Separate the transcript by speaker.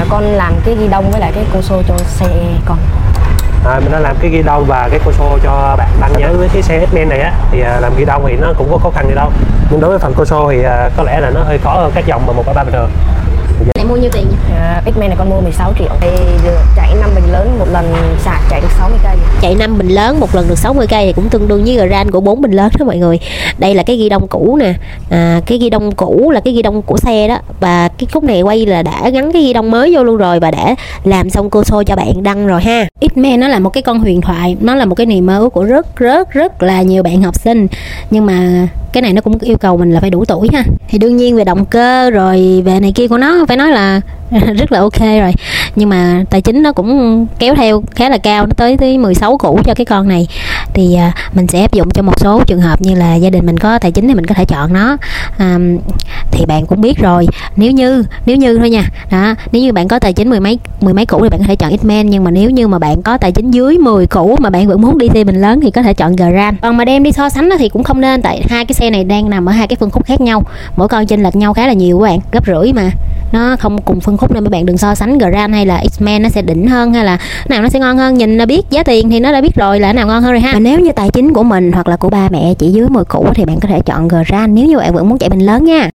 Speaker 1: con làm cái ghi đông với lại cái cô xô cho xe con.
Speaker 2: Mình đã làm cái ghi đông và cái cô xô cho bạn đăng nhớ với cái xe S-Men này á, thì làm ghi đông thì nó cũng có khó khăn gì đâu, nhưng đối với phần cô xô thì có lẽ là nó hơi khó hơn các dòng mà 1.3 bình thường.
Speaker 3: Này mua nhiêu tiền nhỉ?
Speaker 1: X-Men này con mua 16 triệu. Thì chạy 5 bình lớn một lần sạc chạy được 60 cây.
Speaker 3: Chạy 5 bình lớn một lần được 60 cây thì cũng tương đương với Grand của 4 bình lớn đó mọi người. Đây là cái ghi đông cũ nè. Cái ghi đông cũ là cái ghi đông của xe đó. Và cái khúc này quay là đã gắn cái ghi đông mới vô luôn rồi và đã làm xong cô xô cho bạn đăng rồi ha. X-Men nó là một cái con huyền thoại, nó là một cái niềm mơ ước của rất là nhiều bạn học sinh. Nhưng mà cái này nó cũng yêu cầu mình là phải đủ tuổi ha. Thì đương nhiên về động cơ rồi về này kia của nó phải nói là rất là ok rồi, nhưng mà tài chính nó cũng kéo theo khá là cao, nó tới 16 củ cho cái con này. Thì mình sẽ áp dụng cho một số trường hợp như là gia đình mình có tài chính thì mình có thể chọn nó. Thì bạn cũng biết rồi, nếu như thôi nha đó, nếu như bạn có tài chính mười mấy củ thì bạn có thể chọn X-Men, nhưng mà nếu như mà bạn có tài chính dưới 10 củ mà bạn vẫn muốn đi xe bình lớn thì có thể chọn Grand. Còn mà đem đi so sánh thì cũng không nên, tại hai cái xe này đang nằm ở hai cái phân khúc khác nhau, mỗi con chênh lệch nhau khá là nhiều các bạn, gấp rưỡi mà nó không cùng phân khúc, nên mấy bạn đừng so sánh Grand hay là X-Men nó sẽ đỉnh hơn hay là nào nó sẽ ngon hơn. Nhìn là biết, giá tiền thì nó đã biết rồi là nào ngon hơn rồi ha. Và nếu như tài chính của mình hoặc là của ba mẹ chỉ dưới 10 củ thì bạn có thể chọn Grand nếu như bạn vẫn muốn chạy bình lớn nha.